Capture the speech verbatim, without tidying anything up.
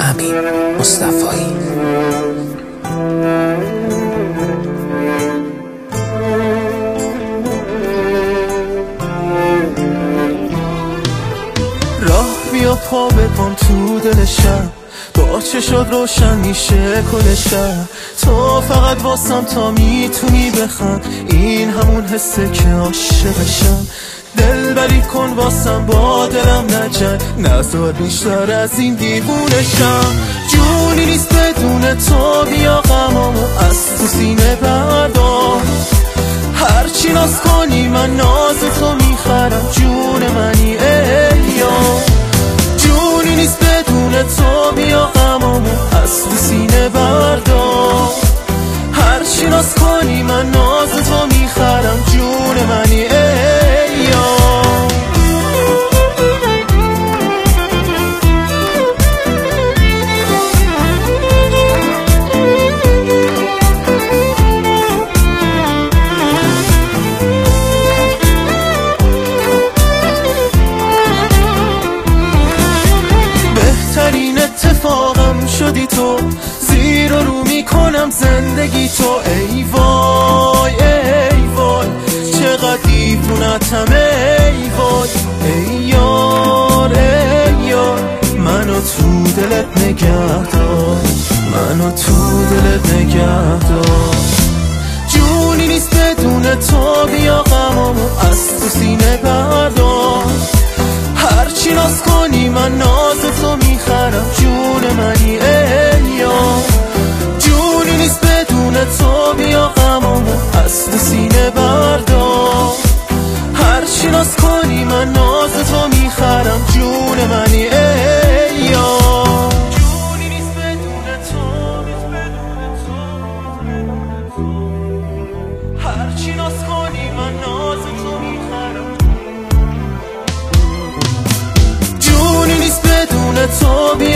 امین مصطفایی. راه بیا پا بکن تو دل شب، با چه شد روشن میشه کل شب. تو فقط واسم تا میتونی بخند، این همون حسه که عاشقشم. دل بری کن واسم با دلم نجنگ، نذار بیشتر از این دیوونشم. جونی نیست بدون تو، بیا غمامو از تو سینه بردار. هرچی ناز کنی من ناز تو میخرم، جون منی ای یار. جونی نیست بدون تو، بیا غمامو از تو سینه بردار. هرچی ناز کنی من ناز تو میخرم، جون منی ای یار. بهترین اتفاقم شدی تو، زیر و رو میکنم زندگی تو. ای وای ای وای چقدر دیوونتم ای وای. ای یار ای یار منو تو دلت نگه دار، منو تو دلت نگه دار. جونی نیست بدون تو، بیا غمامو از تو سینه بردار. هرچی ناز کنی من ناز تو میخرم، جون منی ای یار. جونی نیست بدون تو، بیا غمامو از تو سینه بردار. هرچی ناز کنی من ناز تو میخرم، جون منی ای یار. جونی نیست بدون تو، هرچی ناز کنی من ناز تو میخرم. جونی نیست بدون تو،